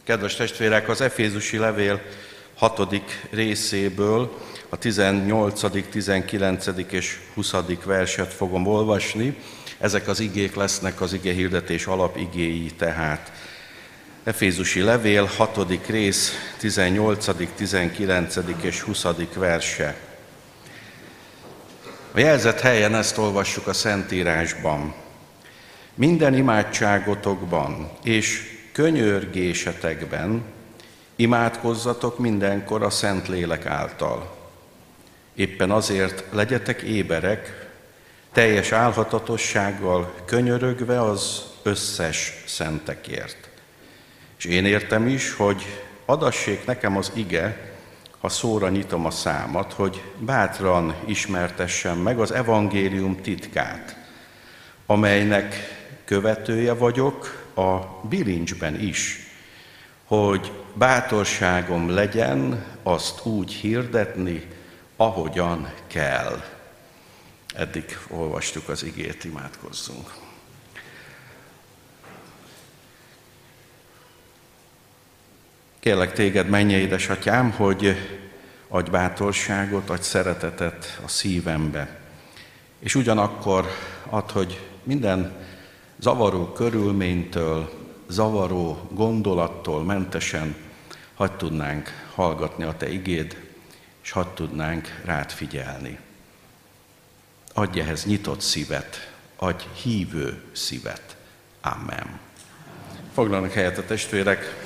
Kedves testvérek, az Efézusi levél 6. részéből a 18., 19. és 20. verset fogom olvasni. Ezek az igék lesznek az igehirdetés alapigéi tehát. Efézusi levél 6. rész 18., 19. és 20. verse. A jelzett helyen ezt olvassuk a Szentírásban. Minden imádságotokban és könyörgésetekben imádkozzatok mindenkor a Szentlélek által. Éppen azért legyetek éberek, teljes álhatatossággal könyörögve az összes szentekért. És én értem is, hogy adassék nekem az ige, ha szóra nyitom a számat, hogy bátran ismertessem meg az evangélium titkát, amelynek követője vagyok a bilincsben is, hogy bátorságom legyen azt úgy hirdetni, ahogyan kell. Eddig olvastuk az igét, imádkozzunk. Kérlek téged, mennyei édesatyám, hogy adj bátorságot, adj szeretetet a szívembe. És ugyanakkor add, hogy minden zavaró körülménytől, zavaró gondolattól mentesen hadd tudnánk hallgatni a te igéd, és hadd tudnánk rád figyelni. Adj ehhez nyitott szívet, adj hívő szívet. Amen. Foglalnak helyet a testvérek.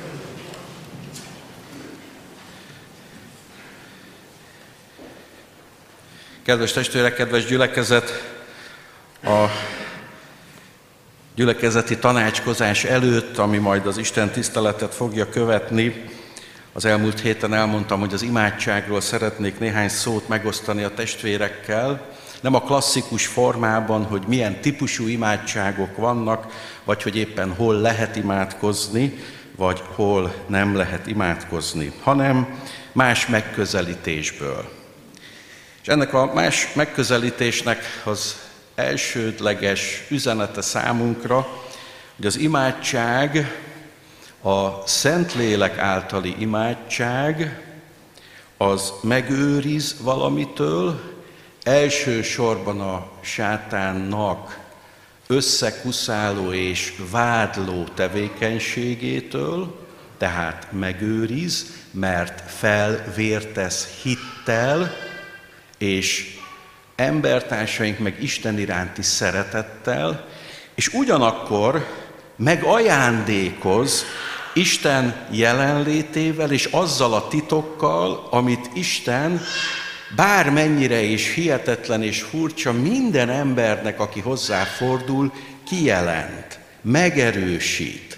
Kedves testvérek, kedves gyülekezet, a gyülekezeti tanácskozás előtt, ami majd az Isten tiszteletet fogja követni, az elmúlt héten elmondtam, hogy az imádságról szeretnék néhány szót megosztani a testvérekkel, nem a klasszikus formában, hogy milyen típusú imádságok vannak, vagy hogy éppen hol lehet imádkozni, vagy hol nem lehet imádkozni, hanem más megközelítésből. És ennek a más megközelítésnek az elsődleges üzenete számunkra, hogy az imádság, a Szentlélek általi imádság, az megőriz valamitől, elsősorban a sátánnak összekuszáló és vádló tevékenységétől, tehát megőriz, mert felvértesz hittel, és embertársaink meg Isten iránti szeretettel, és ugyanakkor megajándékoz Isten jelenlétével és azzal a titokkal, amit Isten bármennyire is hihetetlen és furcsa minden embernek, aki hozzáfordul, kijelent, megerősít.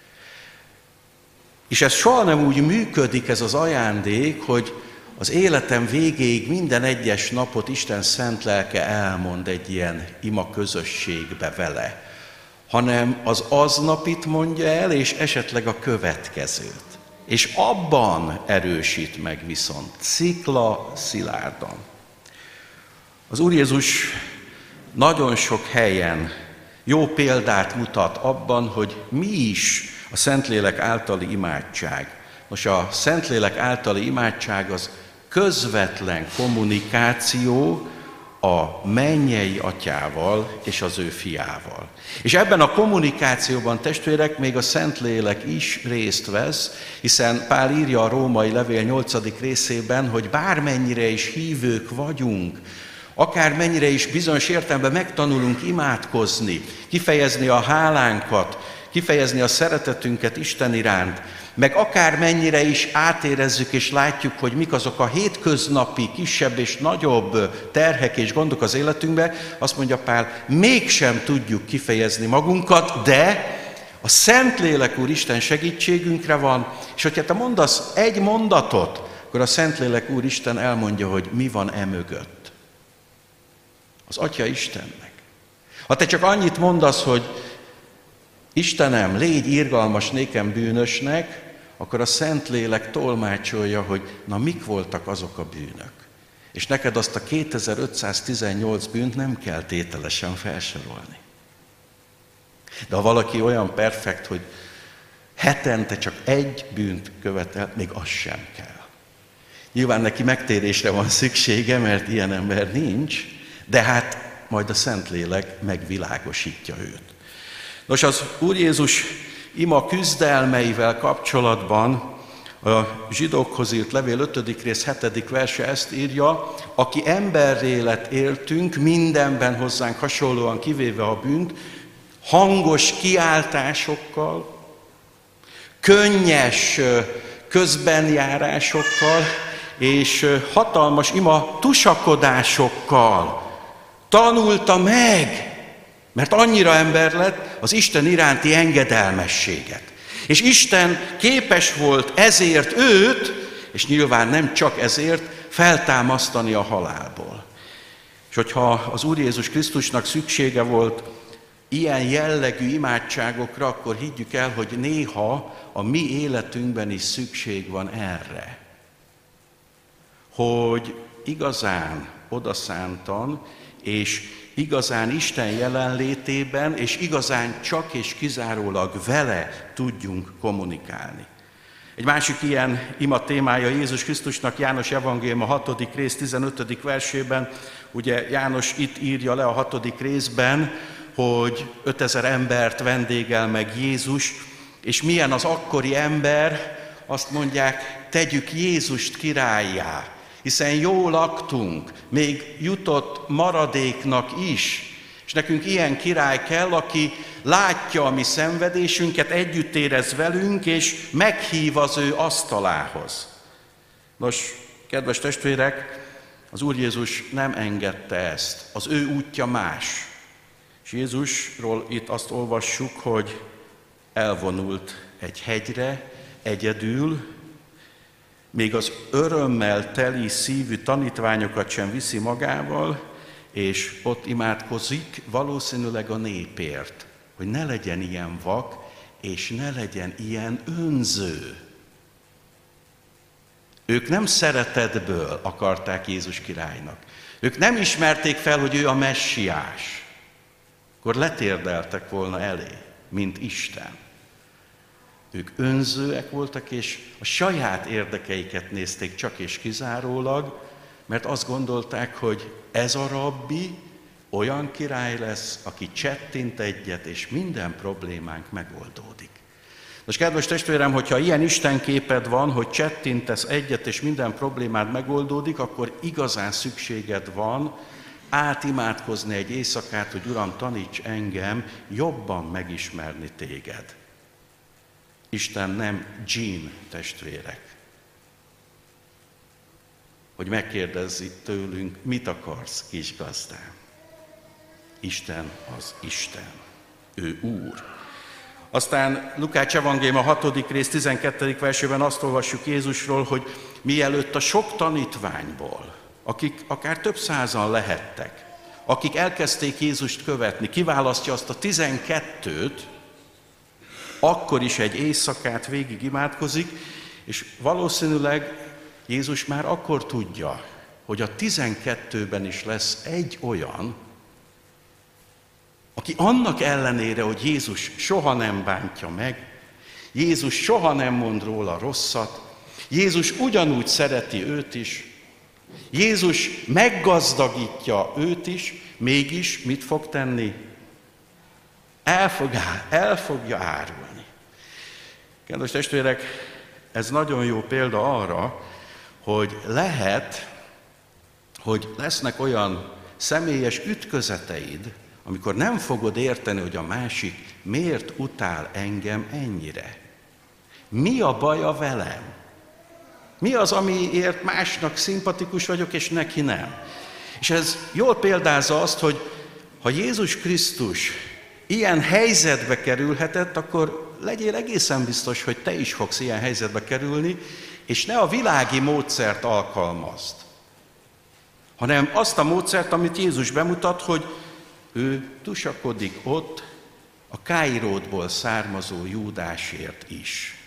És ez soha nem úgy működik, ez az ajándék, hogy az életem végéig minden egyes napot Isten szent lelke elmond egy ilyen ima közösségbe vele, hanem az aznapit mondja el, és esetleg a következőt. És abban erősít meg viszont, szikla szilárdan. Az Úr Jézus nagyon sok helyen jó példát mutat abban, hogy mi is a Szentlélek általi imádság. Most a Szentlélek általi imádság az közvetlen kommunikáció a mennyei atyával és az ő fiával. És ebben a kommunikációban, testvérek, még a Szentlélek is részt vesz, hiszen Pál írja a római levél 8. részében, hogy bármennyire is hívők vagyunk, akármennyire is bizonyos értelemben megtanulunk imádkozni, kifejezni a hálánkat, kifejezni a szeretetünket Isten iránt, meg akármennyire is átérezzük és látjuk, hogy mik azok a hétköznapi, kisebb és nagyobb terhek és gondok az életünkben, azt mondja Pál, mégsem tudjuk kifejezni magunkat, de a Szentlélek Úr Isten segítségünkre van, és hogyha te mondasz egy mondatot, akkor a Szentlélek Úr Isten elmondja, hogy mi van emögött. Az Atya Istennek. Ha te csak annyit mondasz, hogy Istenem, légy irgalmas nékem bűnösnek, akkor a Szentlélek tolmácsolja, hogy na mik voltak azok a bűnök. És neked azt a 2518 bűnt nem kell tételesen felsorolni. De ha valaki olyan perfekt, hogy hetente csak egy bűnt követel, még az sem kell. Nyilván neki megtérésre van szüksége, mert ilyen ember nincs, de hát majd a Szentlélek megvilágosítja őt. Nos, az Úr Jézus ima küzdelmeivel kapcsolatban a zsidókhoz írt levél 5. rész 7. verse ezt írja: aki emberré lett éltünk, mindenben hozzánk hasonlóan kivéve a bűnt, hangos kiáltásokkal, könnyes közbenjárásokkal és hatalmas ima tusakodásokkal tanulta meg, mert annyira ember lett, az Isten iránti engedelmességet. És Isten képes volt ezért őt, és nyilván nem csak ezért, feltámasztani a halálból. És hogyha az Úr Jézus Krisztusnak szüksége volt ilyen jellegű imádságokra, akkor higgyük el, hogy néha a mi életünkben is szükség van erre. Hogy igazán odaszántan, és igazán Isten jelenlétében, és igazán csak és kizárólag vele tudjunk kommunikálni. Egy másik ilyen ima témája Jézus Krisztusnak János evangélium a 6. rész 15. versében. Ugye János itt írja le a 6. részben, hogy 5000 embert vendégel meg Jézus, és milyen az akkori ember, azt mondják, tegyük Jézust királlyá, hiszen jól laktunk, még jutott maradéknak is, és nekünk ilyen király kell, aki látja a mi szenvedésünket, együtt érez velünk, és meghív az ő asztalához. Nos, kedves testvérek, az Úr Jézus nem engedte ezt, az ő útja más. És Jézusról itt azt olvassuk, hogy elvonult egy hegyre, egyedül, még az örömmel teli szívű tanítványokat sem viszi magával, és ott imádkozik valószínűleg a népért, hogy ne legyen ilyen vak, és ne legyen ilyen önző. Ők nem szeretetből akarták Jézus királynak. Ők nem ismerték fel, hogy ő a messiás. Akkor letérdeltek volna elé, mint Isten. Ők önzőek voltak, és a saját érdekeiket nézték csak és kizárólag, mert azt gondolták, hogy ez a rabbi olyan király lesz, aki csettint egyet, és minden problémánk megoldódik. Most kedves testvérem, hogyha ilyen istenképed van, hogy csettintesz egyet, és minden problémád megoldódik, akkor igazán szükséged van átimádkozni egy éjszakát, hogy Uram, taníts engem jobban megismerni téged. Isten nem dzsín, testvérek, hogy megkérdezzi tőlünk, mit akarsz, kisgazdám. Isten az Isten, ő Úr. Aztán Lukács evangélium a 6. rész 12. versében azt olvassuk Jézusról, hogy mielőtt a sok tanítványból, akik akár több százan lehettek, akik elkezdték Jézust követni, kiválasztja azt a 12-t, akkor is egy éjszakát végig imádkozik, és valószínűleg Jézus már akkor tudja, hogy a 12-ben is lesz egy olyan, aki annak ellenére, hogy Jézus soha nem bántja meg, Jézus soha nem mond róla rosszat, Jézus ugyanúgy szereti őt is, Jézus meggazdagítja őt is, mégis mit fog tenni? El fogja árulni. Kedves testvérek, ez nagyon jó példa arra, hogy lehet, hogy lesznek olyan személyes ütközeteid, amikor nem fogod érteni, hogy a másik miért utál engem ennyire. Mi a baja velem? Mi az, amiért másnak szimpatikus vagyok, és neki nem? És ez jól példázza azt, hogy ha Jézus Krisztus ilyen helyzetbe kerülhetett, akkor legyél egészen biztos, hogy te is fogsz ilyen helyzetbe kerülni, és ne a világi módszert alkalmazd, hanem azt a módszert, amit Jézus bemutat, hogy ő tusakodik ott a Káirótból származó Júdásért is.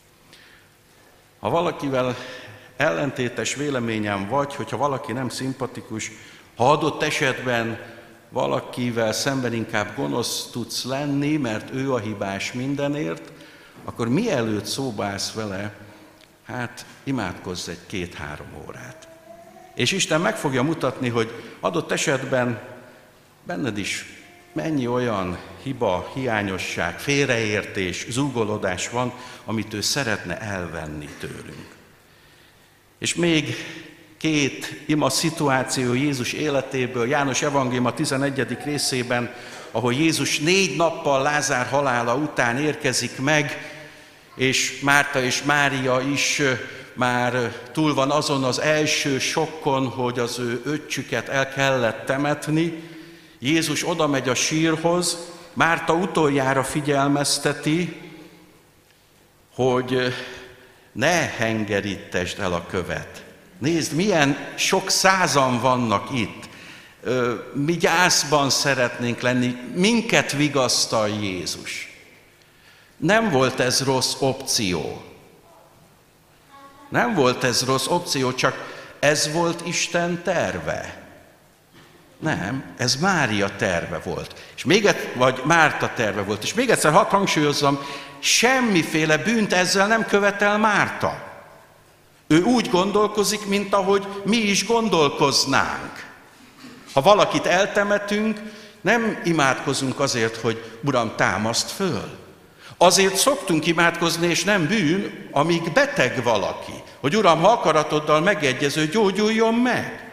Ha valakivel ellentétes véleményem vagy, hogyha valaki nem szimpatikus, ha adott esetben valakivel szemben inkább gonosz tudsz lenni, mert ő a hibás mindenért, akkor mielőtt szóba állsz vele, hát imádkozz egy 2-3 órát. És Isten meg fogja mutatni, hogy adott esetben benned is mennyi olyan hiba, hiányosság, félreértés, zúgolódás van, amit ő szeretne elvenni tőlünk. És még 2 ima szituáció Jézus életéből, János evangélium a 11. részében, ahol Jézus 4 nappal Lázár halála után érkezik meg, és Márta és Mária is már túl van azon az első sokkon, hogy az ő öccsüket el kellett temetni. Jézus oda megy a sírhoz, Márta utoljára figyelmezteti, hogy ne hengerítesd el a követ. Nézd, milyen sok százan vannak itt. Mi gyászban szeretnénk lenni, minket vigasztal Jézus. Nem volt ez rossz opció. Nem volt ez rossz opció, csak ez volt Isten terve. Nem, ez Mária terve volt. Vagy Márta terve volt. És még egyszer hadd hangsúlyozzam, semmiféle bűnt ezzel nem követel Márta. Ő úgy gondolkozik, mint ahogy mi is gondolkoznánk. Ha valakit eltemetünk, nem imádkozunk azért, hogy Uram, támaszt föl. Azért szoktunk imádkozni, és nem bűn, amíg beteg valaki, hogy Uram, ha akaratoddal megegyező, gyógyuljon meg.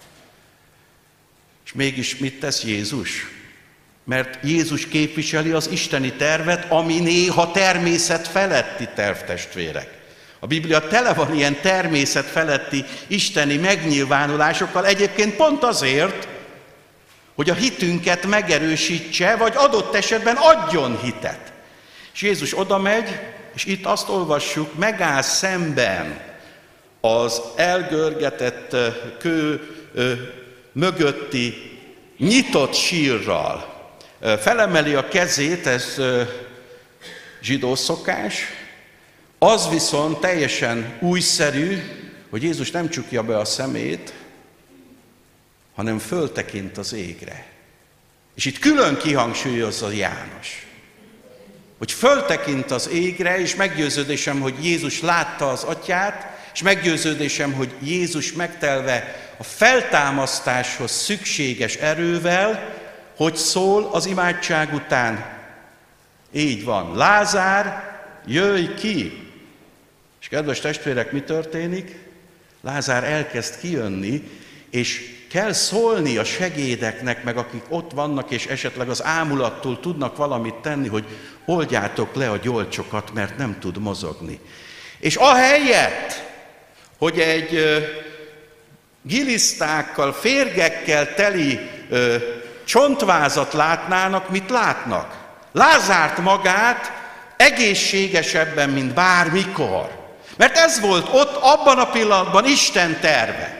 És mégis mit tesz Jézus? Mert Jézus képviseli az isteni tervet, ami néha természet feletti terv, testvérek. A Biblia tele van ilyen természet feletti isteni megnyilvánulásokkal, egyébként pont azért, hogy a hitünket megerősítse, vagy adott esetben adjon hitet. És Jézus oda megy, és itt azt olvassuk, megáll szemben az elgörgetett kő mögötti nyitott sírral. Felemeli a kezét, ez zsidó szokás, az viszont teljesen újszerű, hogy Jézus nem csukja be a szemét, hanem föltekint az égre. És itt külön kihangsúlyozza János, hogy föltekint az égre, és meggyőződésem, hogy Jézus látta az Atyát, és meggyőződésem, hogy Jézus megtelve a feltámasztáshoz szükséges erővel, hogy szól az imádság után. Így van, Lázár, jöjj ki! És kedves testvérek, mi történik? Lázár elkezd kijönni, és kell szólni a segédeknek, meg akik ott vannak, és esetleg az ámulattól tudnak valamit tenni, hogy oldjátok le a gyolcsokat, mert nem tud mozogni. És ahelyett, hogy egy gilisztákkal, férgekkel teli csontvázat látnának, mit látnak? Lázárt magát egészségesebben, mint bármikor. Mert ez volt ott, abban a pillanatban Isten terve.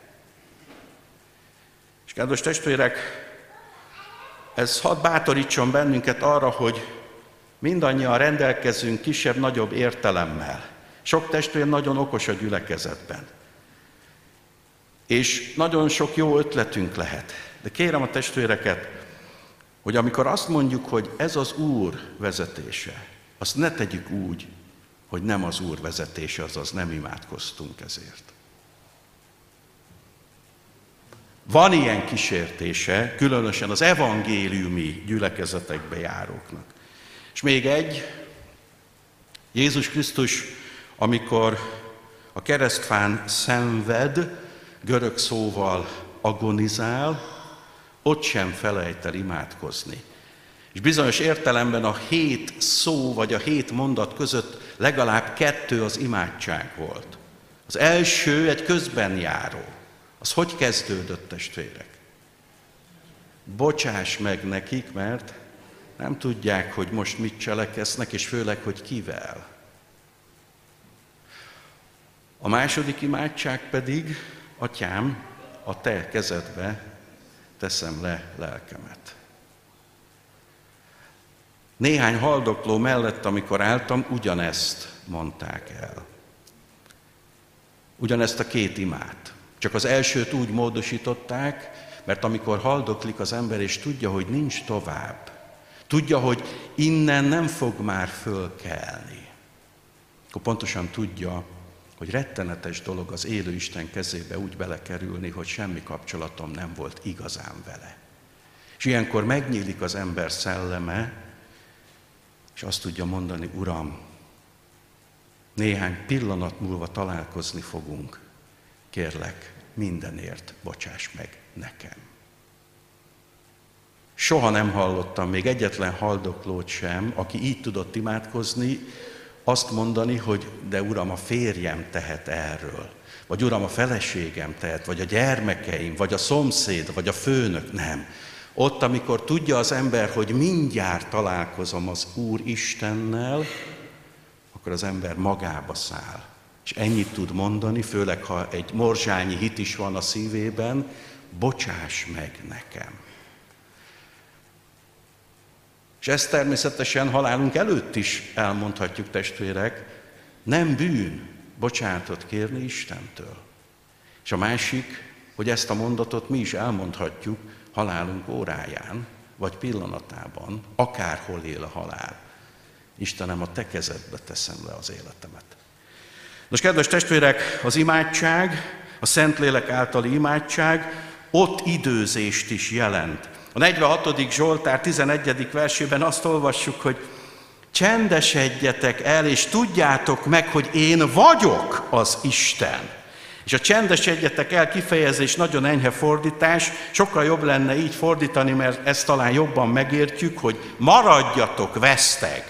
És kedves testvérek, ez hadd bátorítson bennünket arra, hogy mindannyian rendelkezünk kisebb-nagyobb értelemmel. Sok testvér nagyon okos a gyülekezetben. És nagyon sok jó ötletünk lehet. De kérem a testvéreket, hogy amikor azt mondjuk, hogy ez az Úr vezetése, azt ne tegyük úgy, hogy nem az Úr vezetése, azaz nem imádkoztunk ezért. Van ilyen kísértése, különösen az evangéliumi gyülekezetekbe járóknak. És még egy, Jézus Krisztus, amikor a keresztfán szenved, görög szóval agonizál, ott sem felejt el imádkozni. És bizonyos értelemben a 7 szó, vagy a 7 mondat között legalább 2 az imádság volt. Az első egy közben járó. Az hogy kezdődött, testvérek? Bocsáss meg nekik, mert nem tudják, hogy most mit cseleksznek, és főleg, hogy kivel. A második imádság pedig, Atyám, a te kezedbe teszem le lelkemet. Néhány haldokló mellett, amikor álltam, ugyanezt mondták el. Ugyanezt a 2 imát. Csak az elsőt úgy módosították, mert amikor haldoklik az ember, és tudja, hogy nincs tovább, Tudja, hogy innen nem fog már fölkelni. Akkor pontosan tudja, hogy rettenetes dolog az élő Isten kezébe úgy belekerülni, hogy semmi kapcsolatom nem volt igazán vele. És ilyenkor megnyílik az ember szelleme, és azt tudja mondani, Uram, néhány pillanat múlva találkozni fogunk. Kérlek, mindenért bocsáss meg nekem. Soha nem hallottam még egyetlen haldoklót sem, aki így tudott imádkozni, azt mondani, hogy de Uram, a férjem tehet erről, vagy Uram, a feleségem tehet, vagy a gyermekeim, vagy a szomszéd, vagy a főnök, nem. Ott, amikor tudja az ember, hogy mindjárt találkozom az Úr Istennel, akkor az ember magába száll. És ennyit tud mondani, főleg ha egy morzsányi hit is van a szívében, bocsáss meg nekem. És ezt természetesen halálunk előtt is elmondhatjuk, testvérek, nem bűn bocsánatot kérni Istentől. És a másik, hogy ezt a mondatot mi is elmondhatjuk halálunk óráján, vagy pillanatában, akárhol él a halál. Istenem, a te kezedbe teszem le az életemet. Nos, kedves testvérek, az imádság, a Szentlélek általi imádság ott időzést is jelent. A 46. Zsoltár 11. versében azt olvassuk, hogy csendesedjetek el, és tudjátok meg, hogy én vagyok az Isten. És a csendesedjetek el kifejezés nagyon enyhe fordítás, sokkal jobb lenne így fordítani, mert ezt talán jobban megértjük, hogy maradjatok veszteg.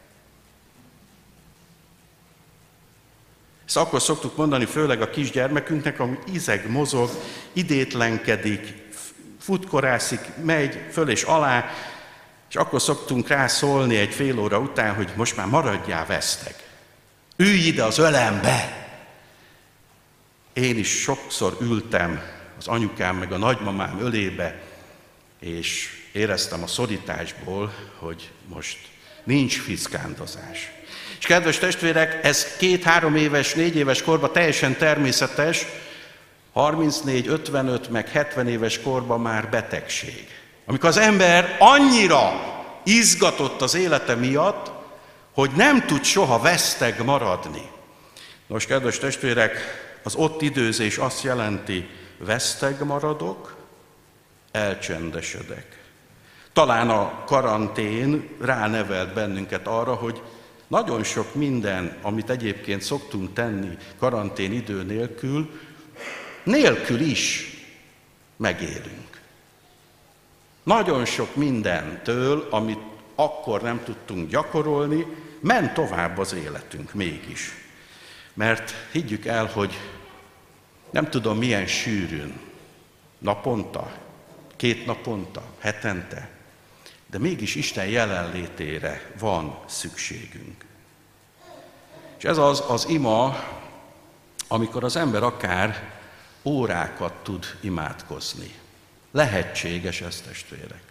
Ezt akkor szoktuk mondani, főleg a kisgyermekünknek, ami izeg, mozog, idétlenkedik, futkorászik, megy föl és alá, és akkor szoktunk rá szólni egy fél óra után, hogy most már maradjál veszteg. Ülj ide az ölembe! Én is sokszor ültem az anyukám meg a nagymamám ölébe, és éreztem a szorításból, hogy most nincs fiszkándozás. És kedves testvérek, ez 2-3 éves, 4 éves korban teljesen természetes, 34, 55, meg 70 éves korban már betegség. Amikor az ember annyira izgatott az élete miatt, hogy nem tud soha veszteg maradni. Nos, kedves testvérek, az ott időzés azt jelenti, veszteg maradok, elcsendesedek. Talán a karantén ránevelt bennünket arra, hogy nagyon sok minden, amit egyébként szoktunk tenni karantén idő nélkül is megélünk. Nagyon sok mindentől, amit akkor nem tudtunk gyakorolni, ment tovább az életünk mégis. Mert higgyük el, hogy nem tudom milyen sűrűn, naponta, 2 naponta, hetente, de mégis Isten jelenlétére van szükségünk. És ez az ima, amikor az ember akár órákat tud imádkozni. Lehetséges ez, testvérek.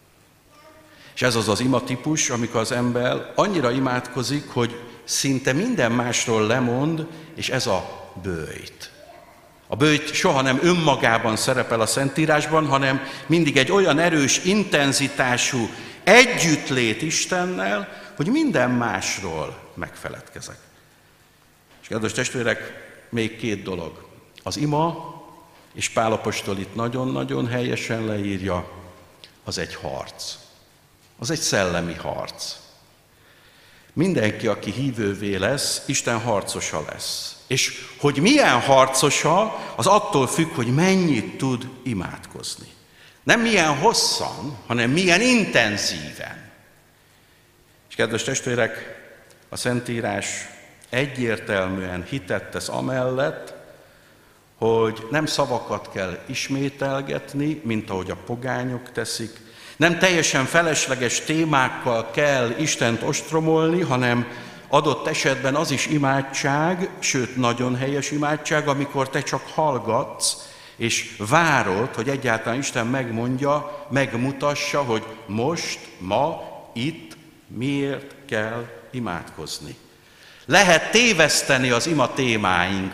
És ez az ima típus, amikor az ember annyira imádkozik, hogy szinte minden másról lemond, és ez a böjt. A böjt soha nem önmagában szerepel a Szentírásban, hanem mindig egy olyan erős, intenzitású együttlét Istennel, hogy minden másról megfeledkezek. És kedves testvérek, még 2 dolog. Az ima, és Pál apostol itt nagyon-nagyon helyesen leírja, az egy harc. Az egy szellemi harc. Mindenki, aki hívővé lesz, Isten harcosa lesz. És hogy milyen harcosa, az attól függ, hogy mennyit tud imádkozni. Nem milyen hosszan, hanem milyen intenzíven. És kedves testvérek, a Szentírás egyértelműen hitet tesz amellett, hogy nem szavakat kell ismételgetni, mint ahogy a pogányok teszik, nem teljesen felesleges témákkal kell Istent ostromolni, hanem adott esetben az is imádság, sőt nagyon helyes imádság, amikor te csak hallgatsz, és várod, hogy egyáltalán Isten megmondja, megmutassa, hogy most, ma, itt miért kell imádkozni. Lehet téveszteni az ima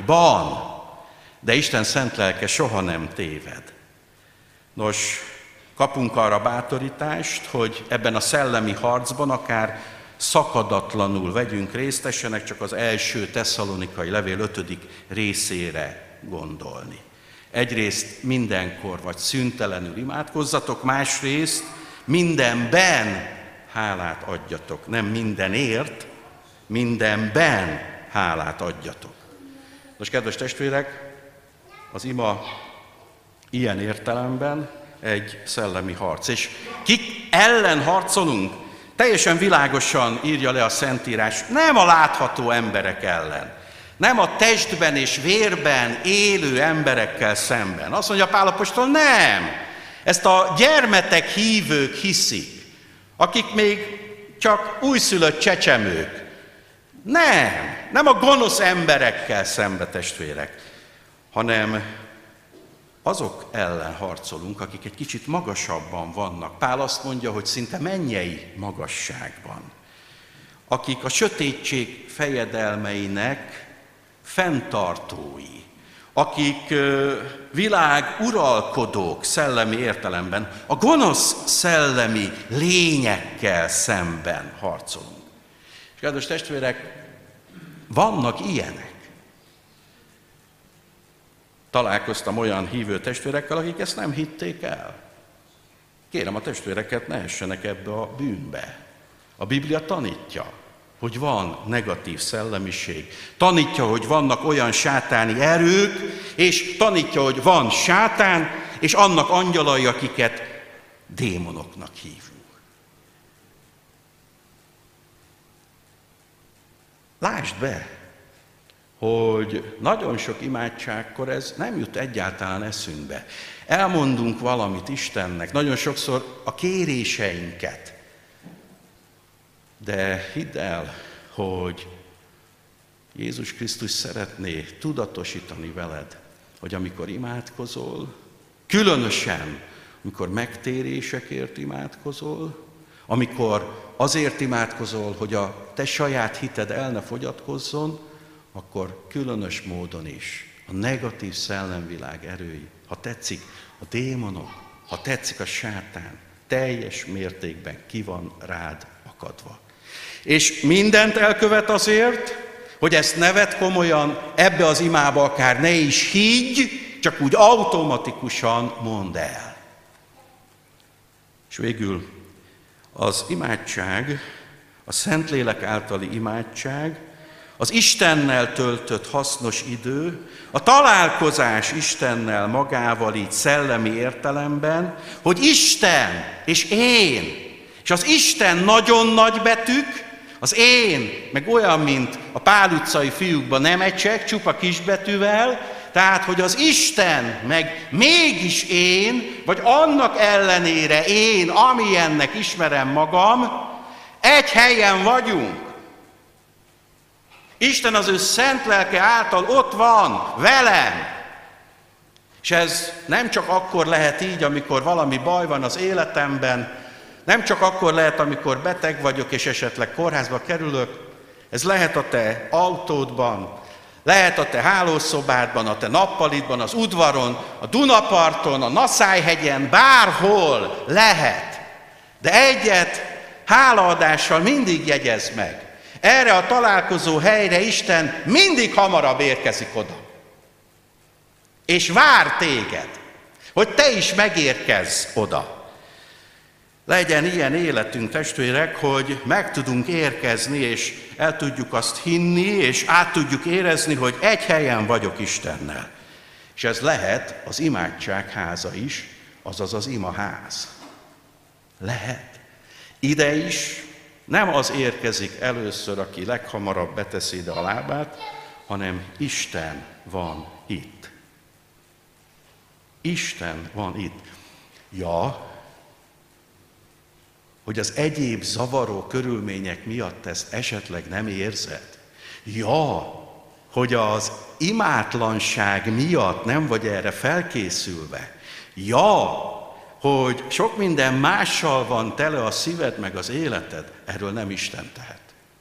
témáinkban, de Isten szent lelke soha nem téved. Nos, Kapunk arra bátorítást, hogy ebben a szellemi harcban akár szakadatlanul vegyünk részt, tessenek csak az első Tesszalonikai levél 5. részére gondolni. Egyrészt mindenkor vagy szüntelenül imádkozzatok, másrészt mindenben hálát adjatok. Nem mindenért, mindenben hálát adjatok. Most, kedves testvérek, az ima ilyen értelemben egy szellemi harc. És kik ellen harcolunk? Teljesen világosan írja le a Szentírás, nem a látható emberek ellen, nem a testben és vérben élő emberekkel szemben. Azt mondja Pál apostol, nem! Ezt a gyermetek hívők hiszik, akik még csak újszülött csecsemők. Nem a gonosz emberekkel szembe, testvérek, hanem azok ellen harcolunk, akik egy kicsit magasabban vannak. Pál azt mondja, hogy szinte mennyei magasságban. Akik a sötétség fejedelmeinek fenntartói, akik világ uralkodók szellemi értelemben, a gonosz szellemi lényekkel szemben harcolunk. És kedves testvérek, vannak ilyenek. Találkoztam olyan hívő testvérekkel, akik ezt nem hitték el. Kérem a testvéreket, ne essenek ebbe a bűnbe. A Biblia tanítja, hogy van negatív szellemiség. Tanítja, hogy vannak olyan sátáni erők, és tanítja, hogy van sátán, és annak angyalai, akiket démonoknak hívunk. Lásd be, hogy nagyon sok imádságkor ez nem jut egyáltalán eszünkbe. Elmondunk valamit Istennek, nagyon sokszor a kéréseinket. De hidd el, hogy Jézus Krisztus szeretné tudatosítani veled, hogy amikor imádkozol, különösen, amikor megtérésekért imádkozol, amikor azért imádkozol, hogy a te saját hited el ne fogyatkozzon, akkor különös módon is a negatív szellemvilág erői, ha tetszik a démonok, ha tetszik a sátán, teljes mértékben ki van rád akadva. És mindent elkövet azért, hogy ezt ne vedd komolyan, ebbe az imába akár ne is higgy, csak úgy automatikusan mondd el. És végül az imádság, a Szentlélek általi imádság, az Istennel töltött hasznos idő, a találkozás Istennel magával így szellemi értelemben, hogy Isten és én, és az Isten nagyon nagy betűk, az én, meg olyan, mint a Pál utcai fiúkban nem ecsek, csupa kisbetűvel, tehát, hogy az Isten, meg mégis én, vagy annak ellenére én, amilyennek ismerem magam, egy helyen vagyunk. Isten az ő szent lelke által ott van, velem. És ez nem csak akkor lehet így, amikor valami baj van az életemben, nem csak akkor lehet, amikor beteg vagyok, és esetleg kórházba kerülök, ez lehet a te autódban, lehet a te hálószobádban, a te nappalitban, az udvaron, a Dunaparton, a Naszályhegyen, bárhol lehet. De egyet hálaadással mindig jegyezd meg. Erre a találkozó helyre Isten mindig hamarabb érkezik oda. És vár téged, hogy te is megérkezz oda. Legyen ilyen életünk, testvérek, hogy meg tudunk érkezni, és el tudjuk azt hinni, és át tudjuk érezni, hogy egy helyen vagyok Istennel. És ez lehet az imádság háza is, azaz az imaház. Lehet. Ide is nem az érkezik először, aki leghamarabb beteszi ide a lábát, hanem Isten van itt. Isten van itt. Ja, hogy az egyéb zavaró körülmények miatt ezt esetleg nem érzed. Ja, hogy az imátlanság miatt nem vagy erre felkészülve. Ja, hogy sok minden mással van tele a szíved meg az életed, erről nem Isten tehet.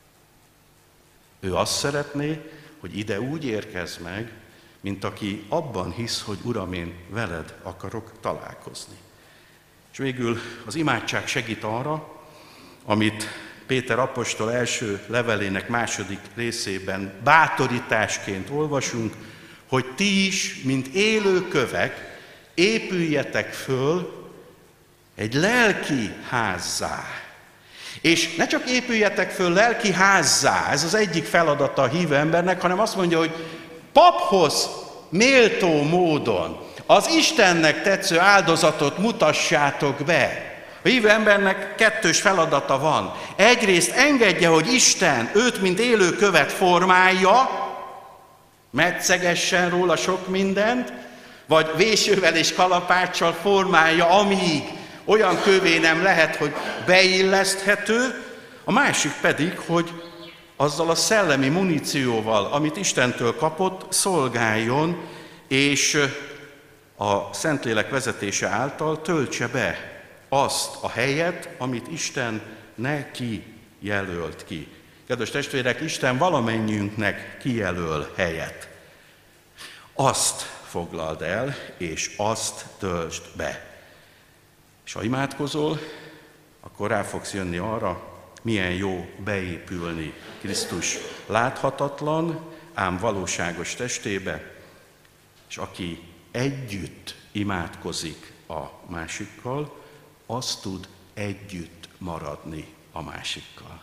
Ő azt szeretné, hogy ide úgy érkezz meg, mint aki abban hisz, hogy Uram, én veled akarok találkozni. És végül az imádság segít arra, amit Péter apostol első levelének második részében bátorításként olvasunk, hogy ti is, mint élő kövek, épüljetek föl egy lelki házzá. És ne csak épüljetek föl lelki házzá, ez az egyik feladata a hívő embernek, hanem azt mondja, hogy paphoz méltó módon az Istennek tetsző áldozatot mutassátok be. A hívő embernek kettős feladata van. Egyrészt engedje, hogy Isten őt, mint élő követ formálja, metszegessen róla sok mindent, vagy vésővel és kalapáccsal formálja, amíg olyan kővé nem lehet, hogy beilleszthető. A másik pedig, hogy azzal a szellemi munícióval, amit Istentől kapott, szolgáljon, és a Szentlélek vezetése által töltse be azt a helyet, amit Isten neki jelölt ki. Kedves testvérek, Isten valamennyiünknek kijelöl helyet. Azt foglald el, és azt töltsd be. És ha imádkozol, akkor rá fogsz jönni arra, milyen jó beépülni Krisztus láthatatlan, ám valóságos testébe, és aki együtt imádkozik a másikkal, az tud együtt maradni a másikkal.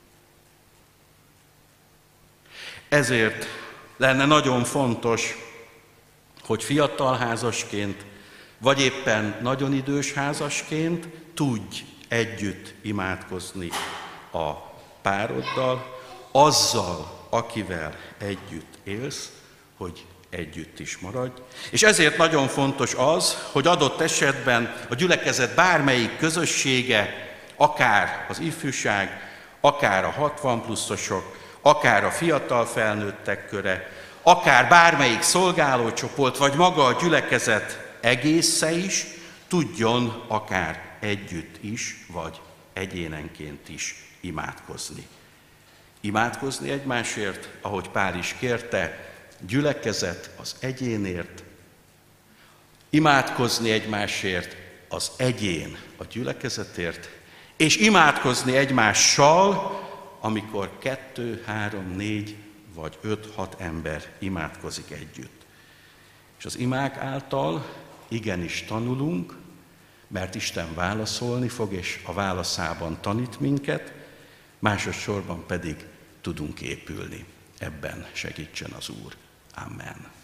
Ezért lenne nagyon fontos, hogy fiatal házasként, vagy éppen nagyon idős házasként tudj együtt imádkozni a pároddal, azzal, akivel együtt élsz, hogy együtt is maradj. És ezért nagyon fontos az, hogy adott esetben a gyülekezet bármelyik közössége, akár az ifjúság, akár a 60 pluszosok, akár a fiatal felnőttek köre, akár bármelyik szolgálócsoport, vagy maga a gyülekezet egésze is tudjon akár együtt is, vagy egyénenként is imádkozni. Imádkozni egymásért, ahogy Pál is kérte, gyülekezet az egyénért, imádkozni egymásért, az egyén a gyülekezetért, és imádkozni egymással, amikor 2, 3, 4 vagy 5-6 ember imádkozik együtt. És az imák által igenis tanulunk, mert Isten válaszolni fog, és a válaszában tanít minket, másodszorban pedig tudunk épülni. Ebben segítsen az Úr. Amen.